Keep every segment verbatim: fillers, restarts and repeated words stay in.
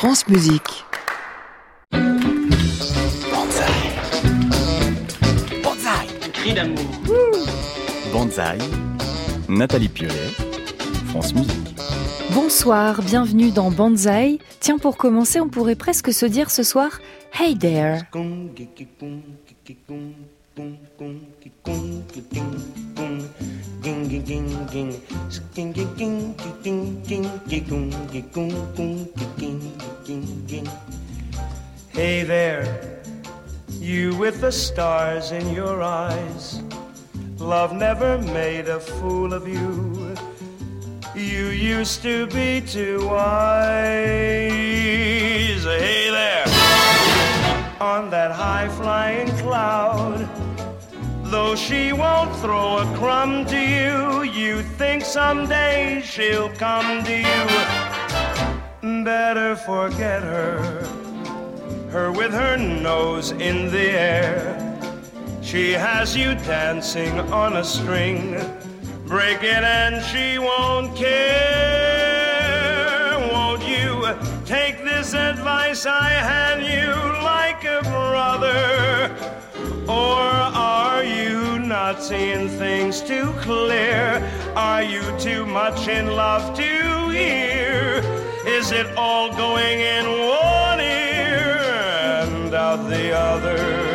France Musique. Banzai. Banzai. Cri d'amour. Banzai. Nathalie Piollet, France Musique. Bonsoir, bienvenue dans Banzai. Tiens, pour commencer, on pourrait presque se dire ce soir « Hey there ». Hey there, you with the stars in your eyes. Love never made a fool of you. You used to be too wise. Hey there, on that high-flying cloud. Though she won't throw a crumb to you, you think someday she'll come to you. Better forget her, her with her nose in the air. She has you dancing on a string. Break it and she won't care. Won't you take this advice I hand you like a brother? Or are you not seeing things too clear? Are you too much in love to hear? Is it all going in one ear and out the other?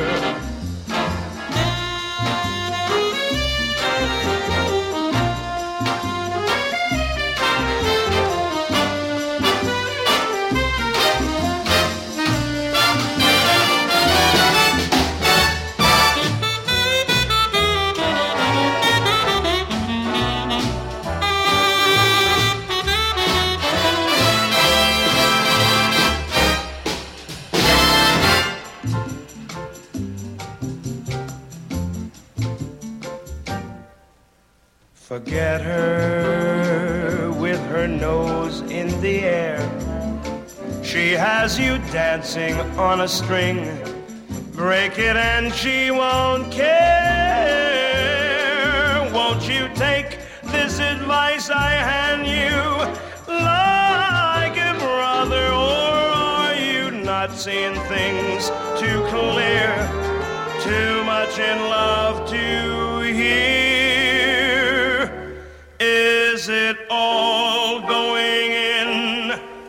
Forget her with her nose in the air. She has you dancing on a string. Break it and she won't care. Won't you take this advice I hand you like a brother? Or are you not seeing things too clear? Too much in love to hear? Is it all going in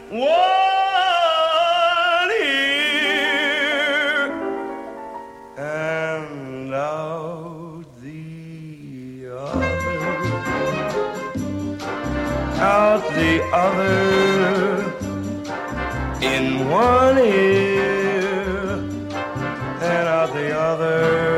one ear and out the other? Out the other, in one ear and out the other.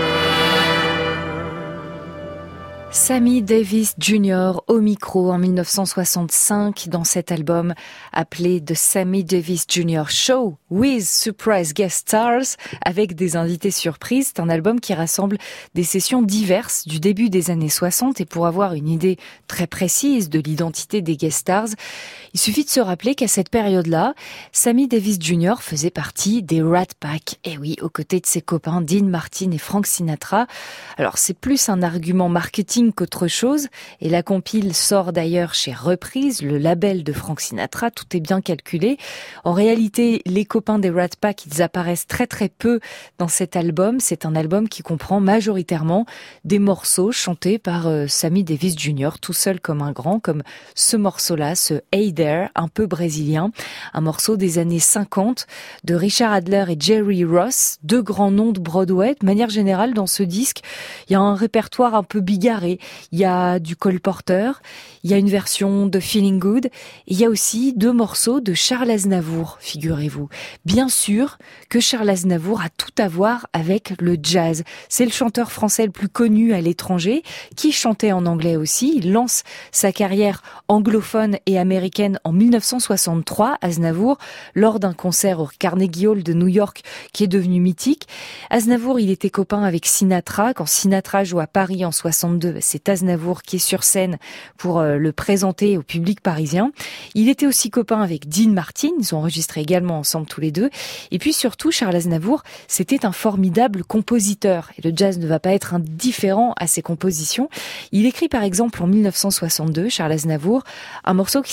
Sammy Davis Junior au micro en dix-neuf cent soixante-cinq dans cet album appelé The Sammy Davis Junior Show with Surprise Guest Stars avec des invités surprises. C'est un album qui rassemble des sessions diverses du début des années soixante et pour avoir une idée très précise de l'identité des guest stars, il suffit de se rappeler qu'à cette période-là, Sammy Davis Junior faisait partie des Rat Pack. Et oui, aux côtés de ses copains Dean Martin et Frank Sinatra. Alors c'est plus un argument marketing qu'autre chose, et la compile sort d'ailleurs chez Reprise, le label de Frank Sinatra, tout est bien calculé. En réalité, les copains des Rat Pack, ils apparaissent très très peu dans cet album. C'est un album qui comprend majoritairement des morceaux chantés par euh, Sammy Davis Junior, tout seul comme un grand, comme ce morceau-là, ce Hey There, un peu brésilien, un morceau des années cinquante de Richard Adler et Jerry Ross, deux grands noms de Broadway. De manière générale, dans ce disque, il y a un répertoire un peu bigarré. Il y a du Cole Porter, il y a une version de Feeling Good, et il y a aussi deux morceaux de Charles Aznavour, figurez-vous. Bien sûr que Charles Aznavour a tout à voir avec le jazz. C'est le chanteur français le plus connu à l'étranger, qui chantait en anglais aussi. Il lance sa carrière anglophone et américaine en dix-neuf cent soixante-trois, Aznavour, lors d'un concert au Carnegie Hall de New York, qui est devenu mythique. Aznavour, il était copain avec Sinatra. Quand Sinatra joue à Paris en soixante-deux, c'est Aznavour qui est sur scène pour euh, le présenter au public parisien. Il était aussi copain avec Dean Martin, ils ont enregistré également ensemble tous les deux. Et puis surtout, Charles Aznavour, c'était un formidable compositeur. Et le jazz ne va pas être indifférent à ses compositions. Il écrit par exemple en dix-neuf cent soixante-deux, Charles Aznavour, un morceau qui s'appelle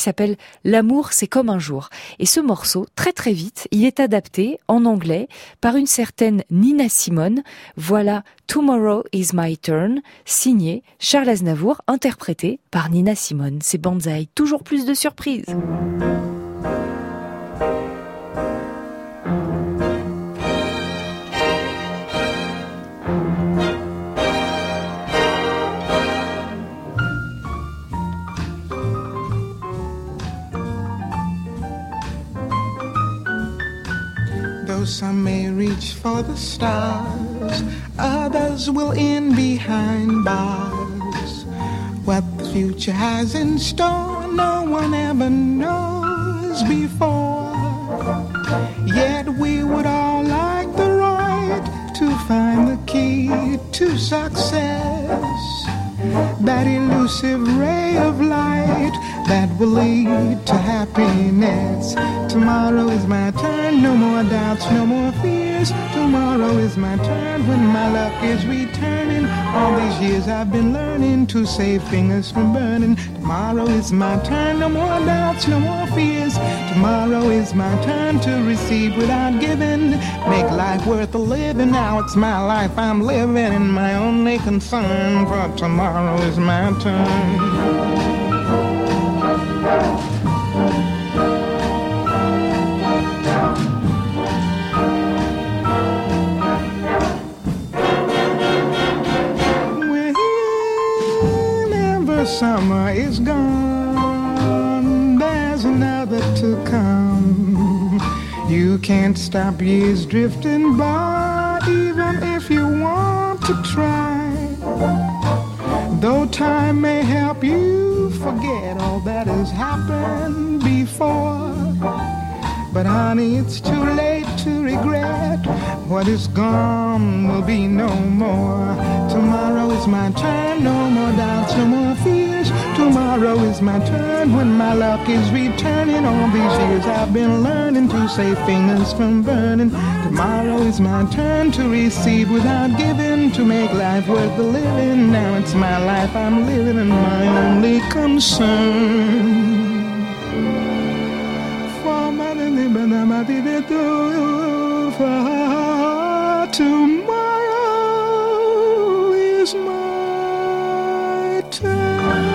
L'amour, c'est comme un jour. Et ce morceau, très très vite, il est adapté en anglais par une certaine Nina Simone. Voilà Tomorrow is my turn, signé Charles Aznavour, interprété par Nina Simone. C'est Banzai, toujours plus de surprises. Some may reach for the stars, others will end behind bars. What the future has in store, no one ever knows before. Yet we would all like the right to find the key to success, that elusive ray of light that will lead to happiness. Tomorrow is my turn, no more doubts, no more fears. Tomorrow is my turn when my luck is returning. All these years I've been learning to save fingers from burning. Tomorrow is my turn, no more doubts, no more fears. Tomorrow is my turn to receive without giving. Make life worth a living, now it's my life I'm living. And my only concern for tomorrow is my turn. Whenever summer is gone, there's another to come. You can't stop years drifting by, even if you want to try. Though time may help you forget all that has happened before, but honey, it's too late to regret. What is gone will be no more. Tomorrow is my turn, no more doubts, no more fears. Tomorrow is my turn when my luck is returning. All these years I've been learning to save fingers from burning. Tomorrow is my turn to receive without giving, to make life worth the living. Now it's my life I'm living and my only concern. For tomorrow is my turn.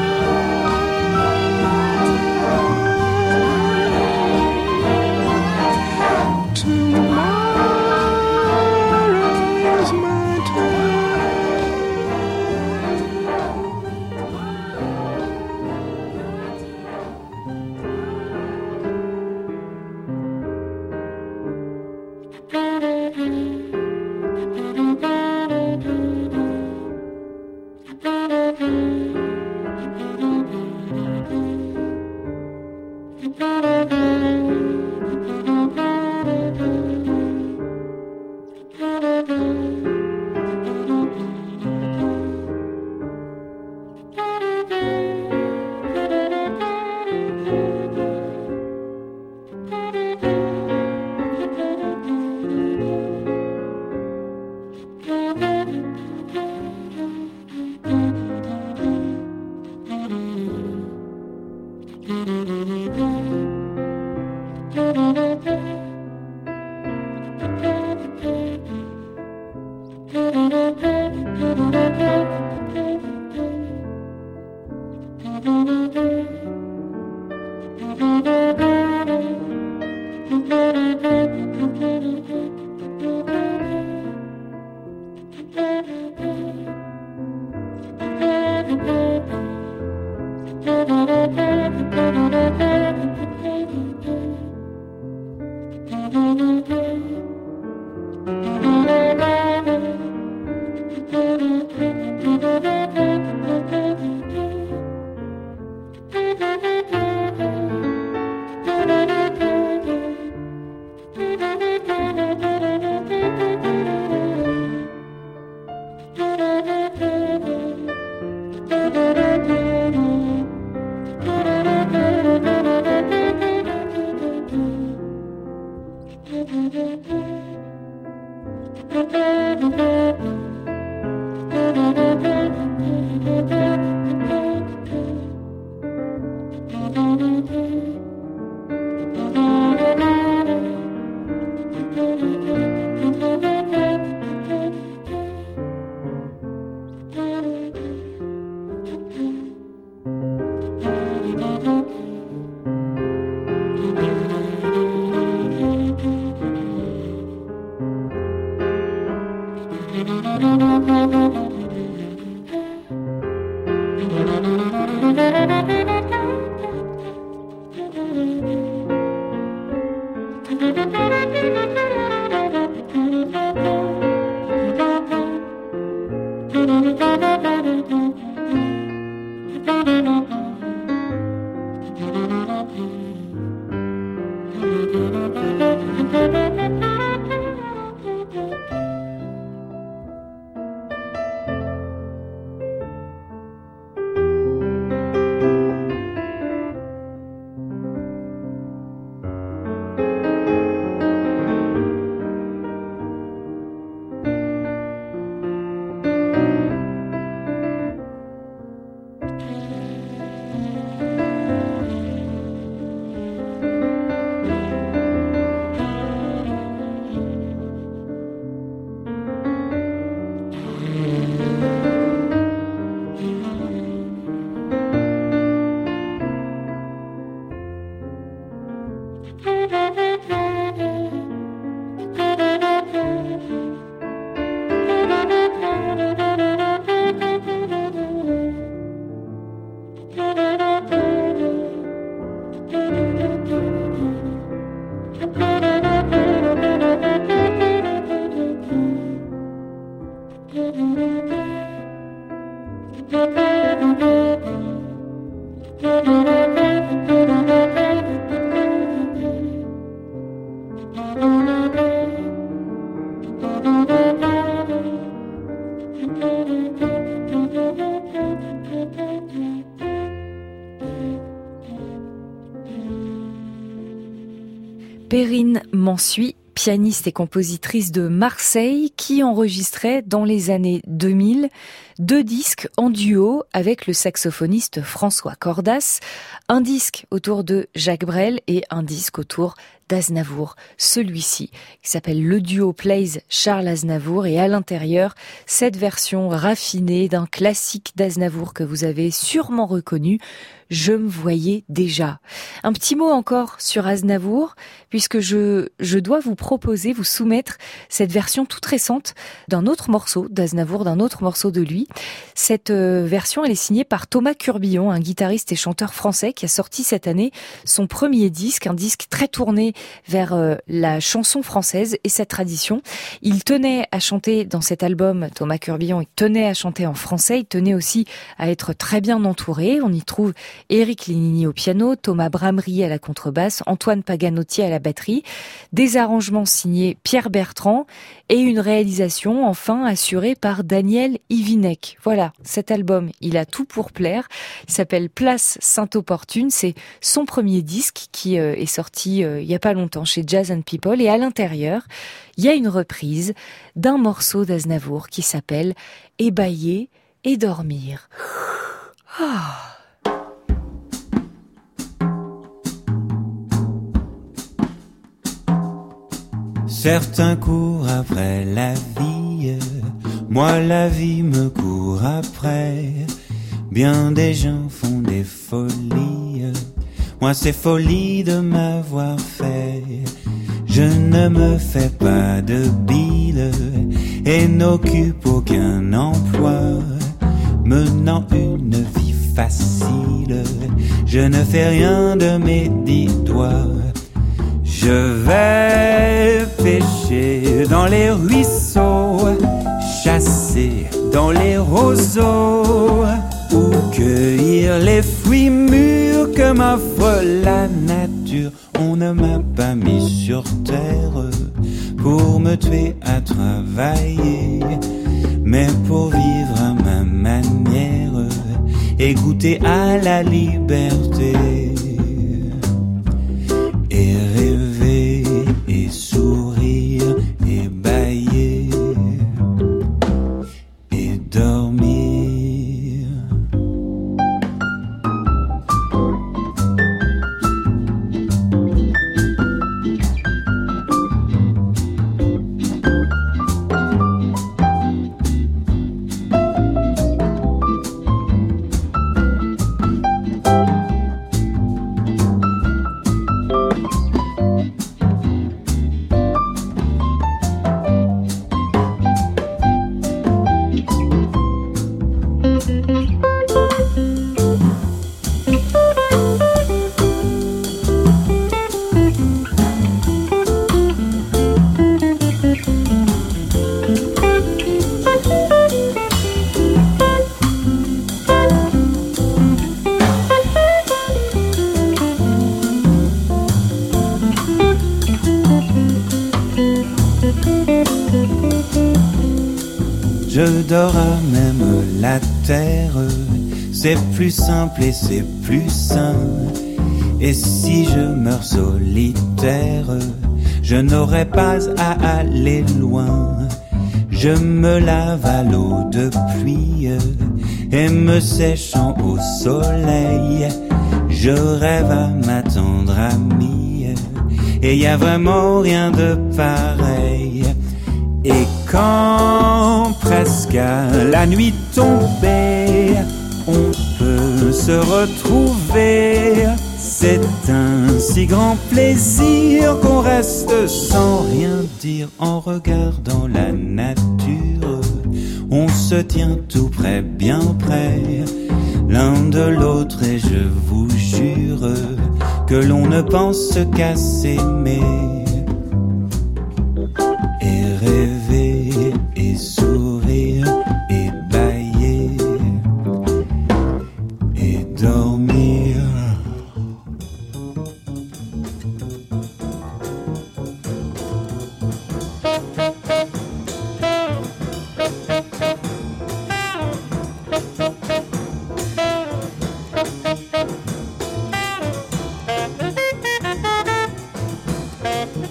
Thank you. Perrine Mansuy, pianiste et compositrice de Marseille, qui enregistrait dans les années deux mille deux disques en duo avec le saxophoniste François Cordas, un disque autour de Jacques Brel et un disque autour d'Aznavour. Celui-ci, qui s'appelle Le Duo Plays Charles Aznavour, et à l'intérieur, cette version raffinée d'un classique d'Aznavour que vous avez sûrement reconnu, Je me voyais déjà. Un petit mot encore sur Aznavour, puisque je, je dois vous proposer, vous soumettre cette version toute récente d'un autre morceau d'Aznavour, d'un autre morceau de lui. Cette euh, version, elle est signée par Thomas Curbillon, un guitariste et chanteur français qui a sorti cette année son premier disque, un disque très tourné vers euh, la chanson française et sa tradition. Il tenait à chanter dans cet album, Thomas Curbillon, il tenait à chanter en français, il tenait aussi à être très bien entouré. On y trouve Éric Lénini au piano, Thomas Bramery à la contrebasse, Antoine Paganotti à la batterie, des arrangements signés Pierre Bertrand et une réalisation enfin assurée par Daniel Ivinec. Voilà, cet album, il a tout pour plaire. Il s'appelle Place Sainte-Opportune, c'est son premier disque qui euh, est sorti euh, il y a pas longtemps chez Jazz and People, et à l'intérieur, il y a une reprise d'un morceau d'Aznavour qui s'appelle Ébailler et dormir. Ah. Certains courent après la vie, moi la vie me court après. Bien des gens font des folies, moi c'est folie de m'avoir fait. Je ne me fais pas de bile et n'occupe aucun emploi, menant une vie facile. Je ne fais rien de mes dix doigts. Je vais pêcher dans les ruisseaux, chasser dans les roseaux, ou cueillir les fruits mûrs que m'offre la nature. On ne m'a pas mis sur terre pour me tuer à travailler, mais pour vivre à ma manière et goûter à la liberté. Et rêver, et sourire, et bâiller, et dormir. je dors à même la terre. C'est plus simple et c'est plus sain. Et si je meurs solitaire, je n'aurai pas à aller loin. Je me lave à l'eau de pluie et me séchant au soleil, je rêve à ma tendre amie. Et y a vraiment rien de pareil. Et quand presque à la nuit tombée, on peut se retrouver, c'est un si grand plaisir qu'on reste sans rien dire en regardant la nature. On se tient tout près, bien près, l'un de l'autre, et je vous jure que l'on ne pense qu'à s'aimer et rêver et sourire et bâiller et dormir. Thank you.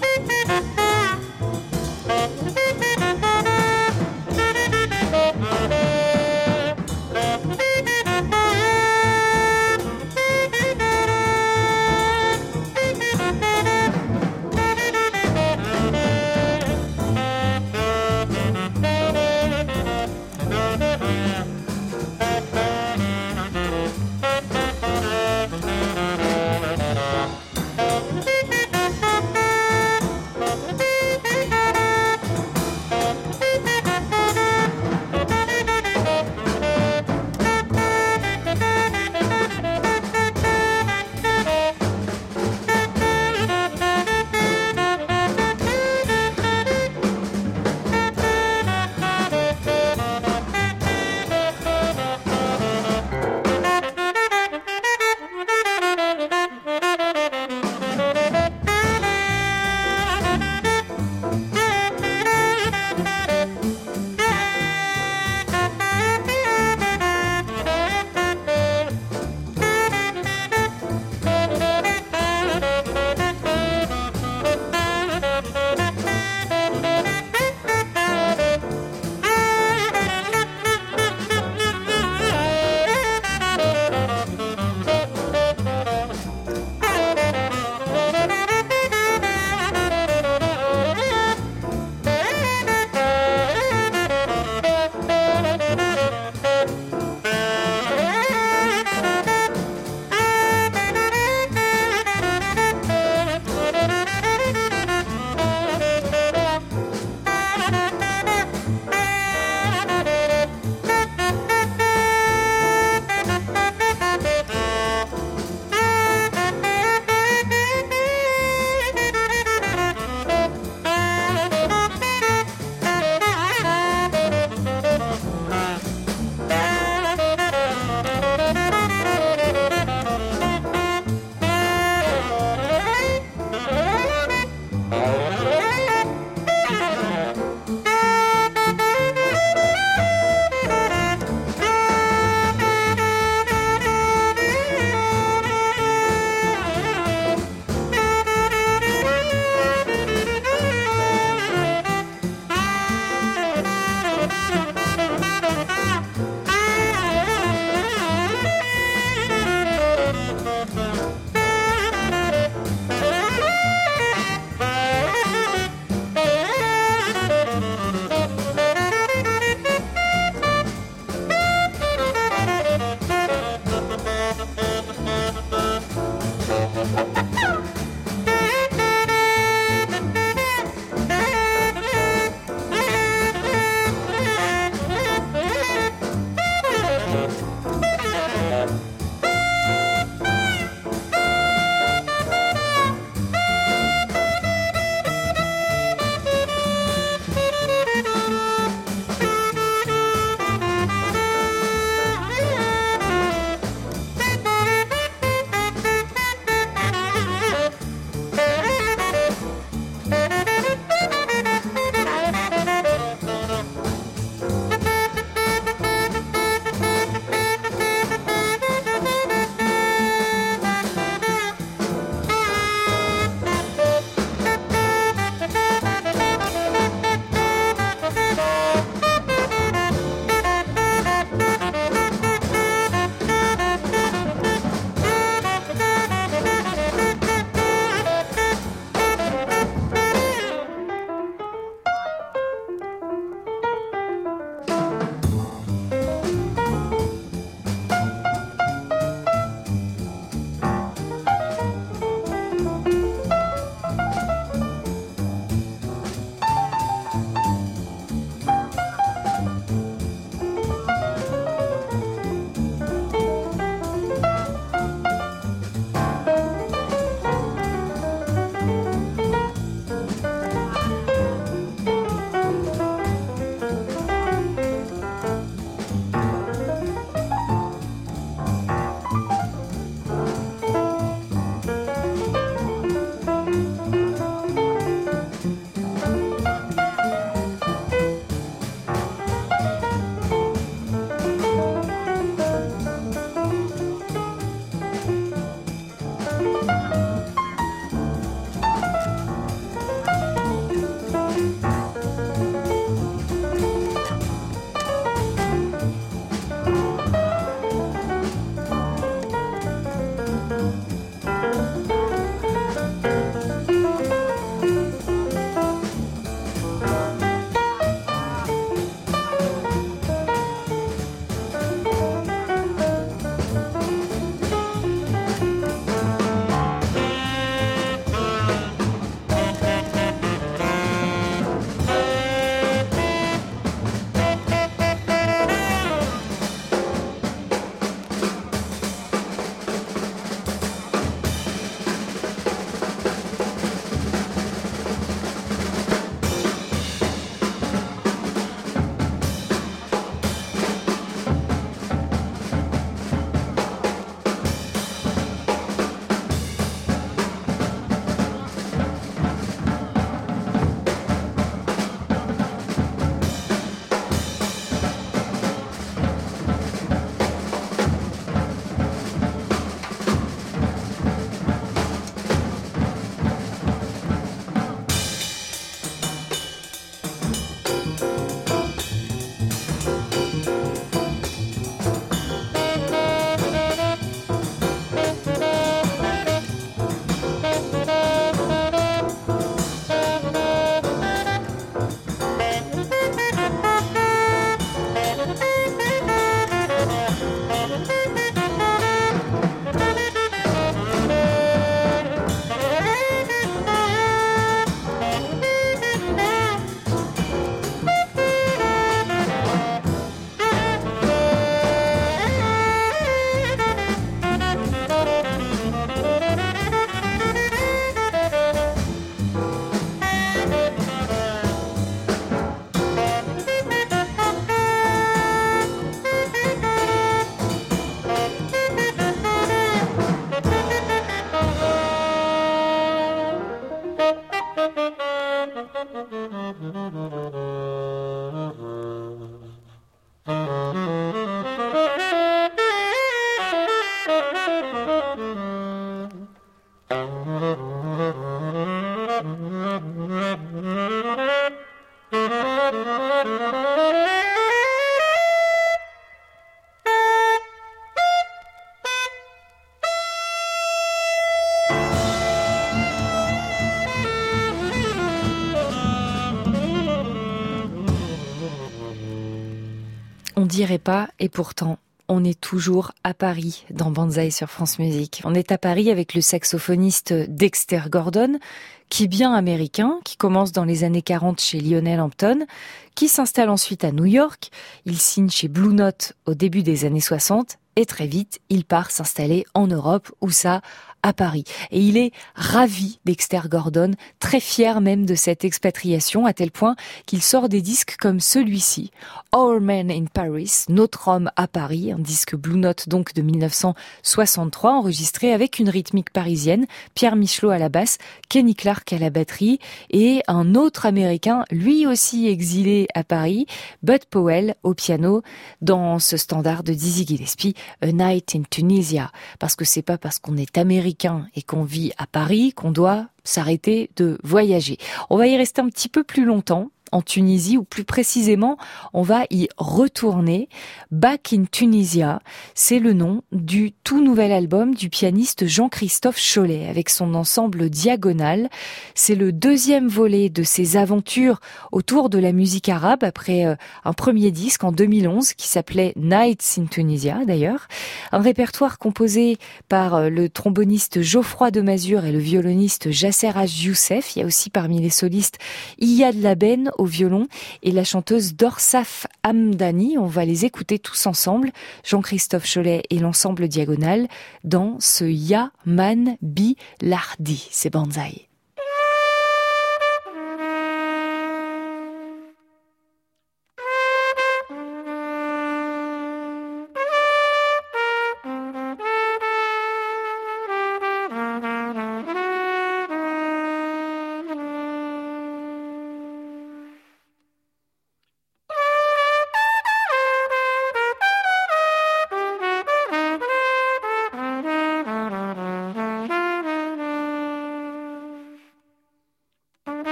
On dirait pas, et pourtant, on est toujours à Paris dans Banzai sur France Musique. On est à Paris avec le saxophoniste Dexter Gordon, qui est bien américain, qui commence dans les années quarante chez Lionel Hampton, qui s'installe ensuite à New York. Il signe chez Blue Note au début des années soixante, et très vite, il part s'installer en Europe, où ça à Paris. Et il est ravi, Dexter Gordon, très fier même de cette expatriation, à tel point qu'il sort des disques comme celui-ci, Our Man in Paris, Notre Homme à Paris, un disque Blue Note donc de mille neuf cent soixante-trois, enregistré avec une rythmique parisienne, Pierre Michelot à la basse, Kenny Clarke à la batterie, et un autre Américain, lui aussi exilé à Paris, Bud Powell au piano, dans ce standard de Dizzy Gillespie, A Night in Tunisia, parce que c'est pas parce qu'on est américain et qu'on vit à Paris qu'on doit s'arrêter de voyager. On va y rester un petit peu plus longtemps en Tunisie, ou plus précisément, on va y retourner. Back in Tunisia, c'est le nom du tout nouvel album du pianiste Jean-Christophe Chollet, avec son ensemble Diagonal. C'est le deuxième volet de ses aventures autour de la musique arabe, après euh, un premier disque en deux mille onze qui s'appelait Nights in Tunisia, d'ailleurs. Un répertoire composé par euh, le tromboniste Geoffroy de Mazur et le violoniste Jasser Haj Youssef. Il y a aussi parmi les solistes Iyad Laben au violon et la chanteuse Dorsaf Hamdani. On va les écouter tous ensemble, Jean-Christophe Chollet et l'ensemble Diagonal, dans ce Ya Man Bi Lardi. C'est Banzai.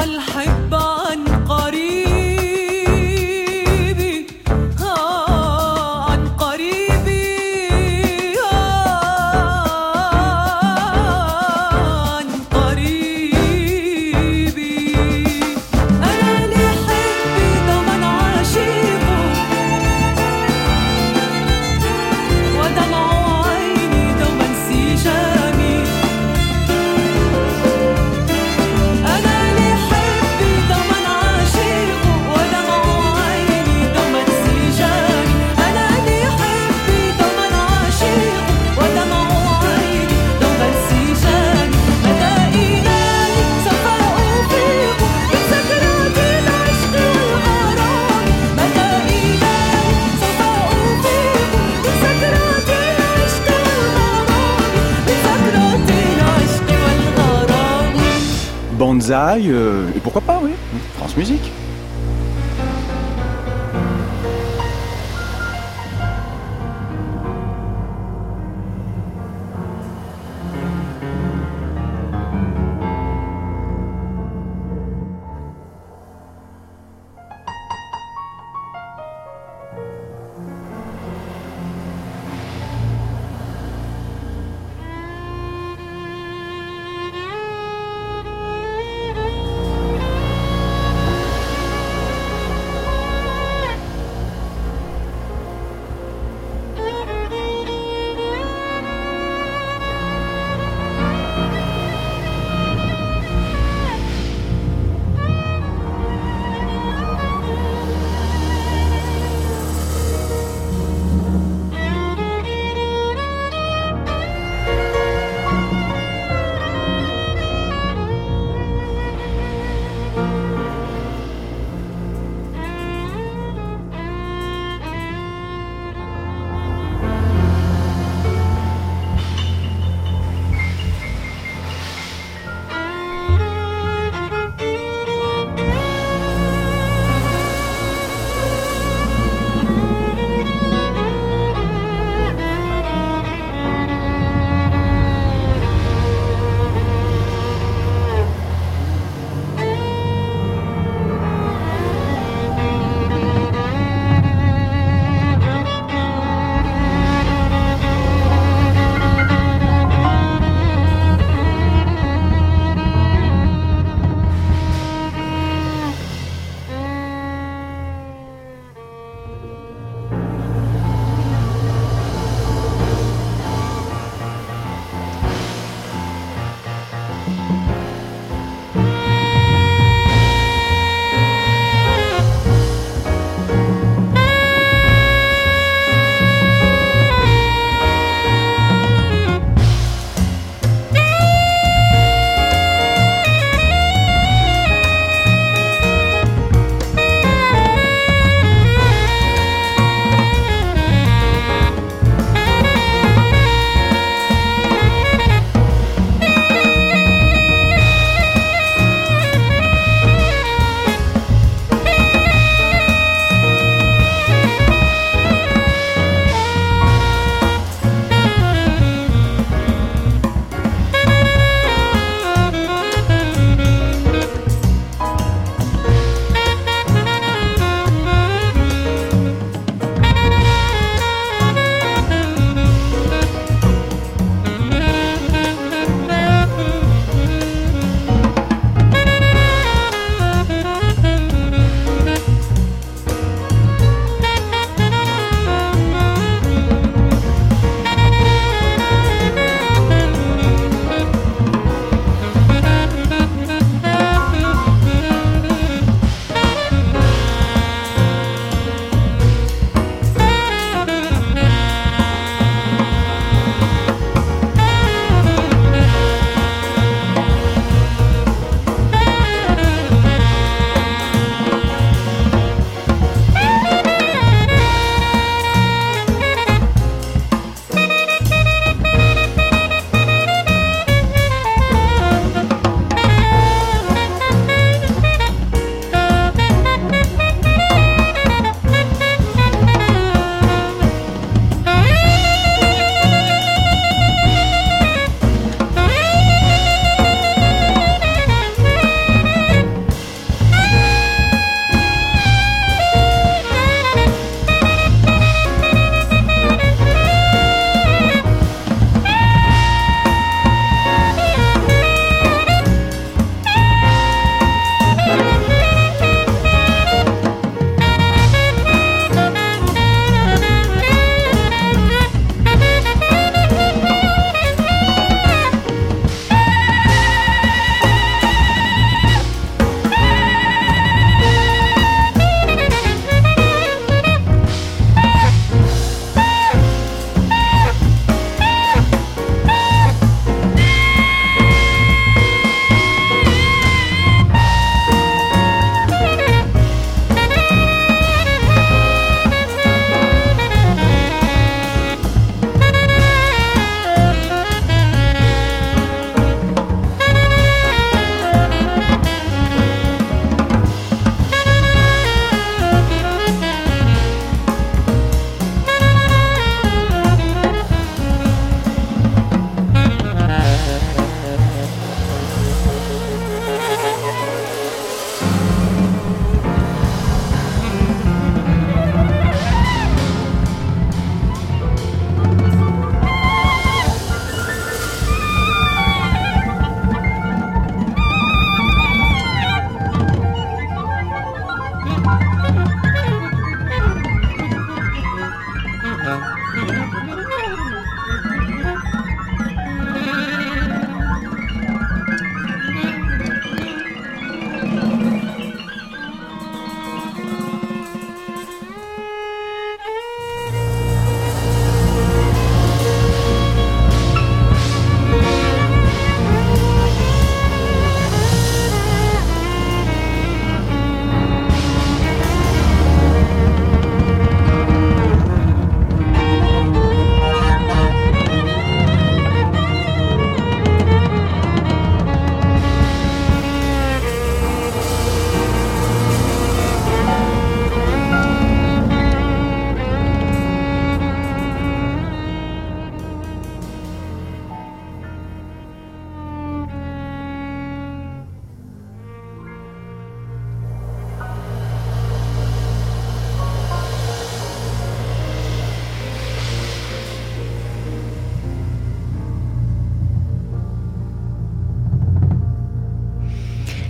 الحب عن قريبي آه عن قريبي آه عن قريبي أنا اللي حبي ضمن عاشقه ودمع عيني دوما انسجامي أنا اللي حبي ضمن عاشقه ودمع عيني دوما انسجامي أنا اللي حبي ضمن عاشقه ودمع عيني دوما انسجامي متى إلهي سوف أوفيق من سكرات العشق والغرام متى إلهي سوف أوفيق من سكرات العشق والغرام من سكرات العشق والغرام Banzai, euh, et pourquoi pas, oui, France Musique.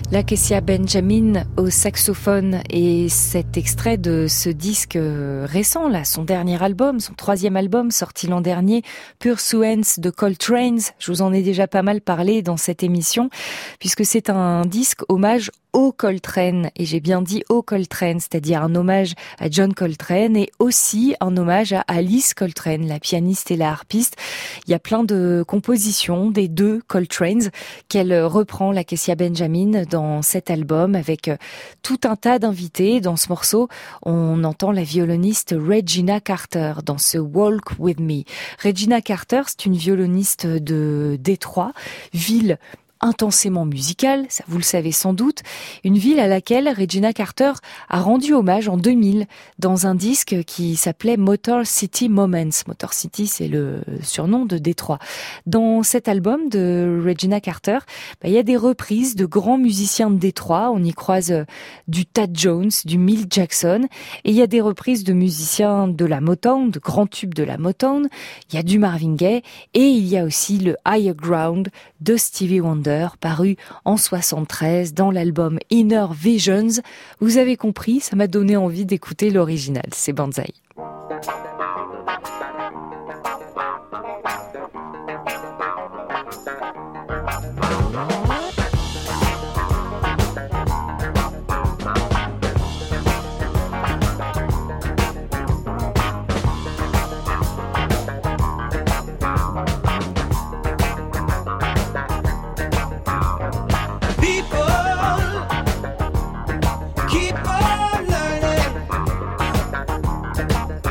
Lakecia Benjamin au saxophone et cet extrait de ce disque récent, là, son dernier album, son troisième album sorti l'an dernier, Pursuance de Coltrane. Je vous en ai déjà pas mal parlé dans cette émission puisque c'est un disque hommage au Coltrane, et j'ai bien dit au Coltrane, c'est-à-dire un hommage à John Coltrane et aussi un hommage à Alice Coltrane, la pianiste et la harpiste. Il y a plein de compositions des deux Coltranes qu'elle reprend, Lakecia Benjamin, dans cet album avec tout un tas d'invités. Dans ce morceau, on entend la violoniste Regina Carter dans ce Walk With Me. Regina Carter, c'est une violoniste de Détroit, ville intensément musicale, ça vous le savez sans doute, une ville à laquelle Regina Carter a rendu hommage en deux mille dans un disque qui s'appelait Motor City Moments. Motor City, c'est le surnom de Détroit. Dans cet album de Regina Carter, bah, il y a des reprises de grands musiciens de Détroit. On y croise du Thad Jones, du Milt Jackson, et il y a des reprises de musiciens de la Motown, de grands tubes de la Motown. Il y a du Marvin Gaye et il y a aussi le Higher Ground de Stevie Wonder, paru en soixante-treize dans l'album Inner Visions. Vous avez compris, ça m'a donné envie d'écouter l'original. C'est Banzai. Keep on learning.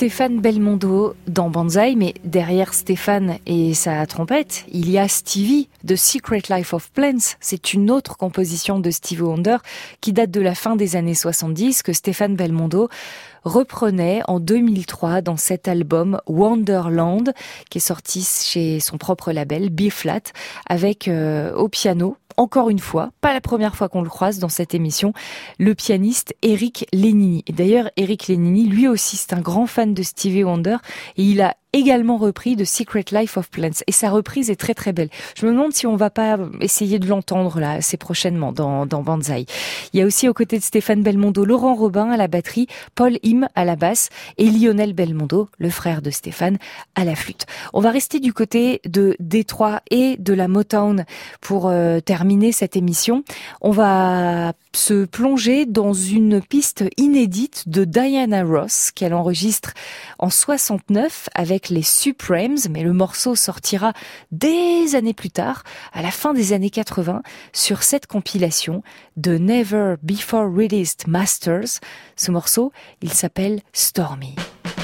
Stéphane Belmondo dans Banzai, mais derrière Stéphane et sa trompette, il y a Stevie, The Secret Life of Plants. C'est une autre composition de Stevie Wonder qui date de la fin des années soixante-dix, que Stéphane Belmondo reprenait en deux mille trois dans cet album Wonderland, qui est sorti chez son propre label B-Flat, avec euh, au piano, encore une fois, pas la première fois qu'on le croise dans cette émission, le pianiste Eric Lénini. Et d'ailleurs, Eric Lénini, lui aussi, c'est un grand fan de Stevie Wonder, et il a également repris The Secret Life of Plants. Et sa reprise est très très belle. Je me demande si on va pas essayer de l'entendre là, assez prochainement, dans, dans Banzai. Il y a aussi aux côtés de Stéphane Belmondo, Laurent Robin à la batterie, Paul Im à la basse et Lionel Belmondo, le frère de Stéphane, à la flûte. On va rester du côté de Détroit et de la Motown pour euh, terminer cette émission. On va se plonger dans une piste inédite de Diana Ross qu'elle enregistre en soixante-neuf avec les Supremes, mais le morceau sortira des années plus tard, à la fin des années quatre-vingts, sur cette compilation de Never Before Released Masters. Ce morceau, il s'appelle Stormy.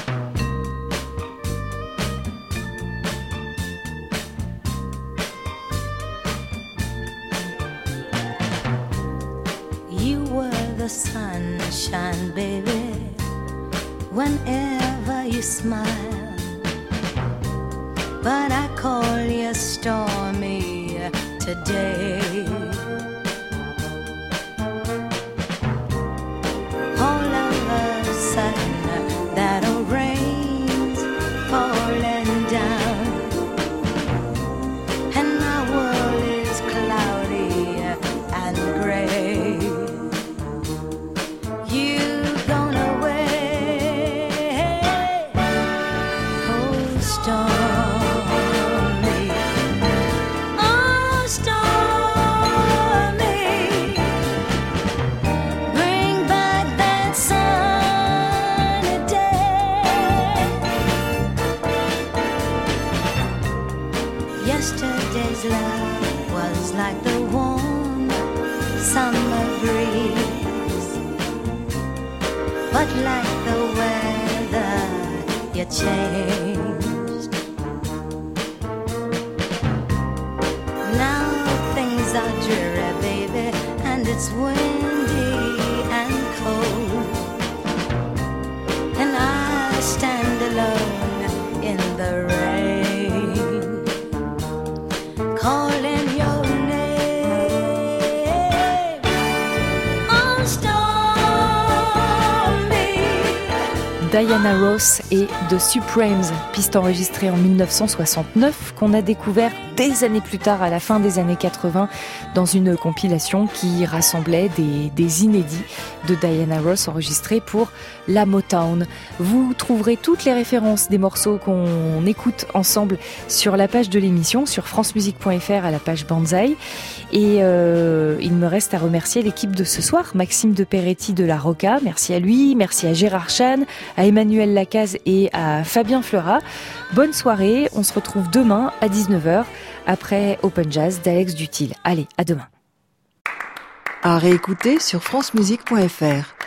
You were the sunshine, baby, whenever you smile. But I call you stormy today. All of a sudden, that old rain's falling down, and my world is cloudy and gray. You've gone away, oh storm. Yesterday's love was like the warm summer breeze, but like the weather you changed. Now things are dreary, baby, and it's windy and cold, and I stand alone in the rain, calling your name, oh stormy. Diana Ross et The Supremes, piste enregistrée en mille neuf cent soixante-neuf, qu'on a découvert des années plus tard, à la fin des années quatre-vingts, dans une compilation qui rassemblait des, des inédits de Diana Ross enregistrés pour la Motown. Vous trouverez toutes les références des morceaux qu'on écoute ensemble sur la page de l'émission, sur francemusique point f r à la page Banzai. Et euh, il me reste à remercier l'équipe de ce soir, Maxime de Peretti de la Roca, merci à lui, merci à Gérard Chan, à Emmanuel Lacaze et à Fabien Fleurat. Bonne soirée, on se retrouve demain à dix-neuf heures après Open Jazz d'Alex Dutil. Allez, à demain. À réécouter sur francemusique point f r.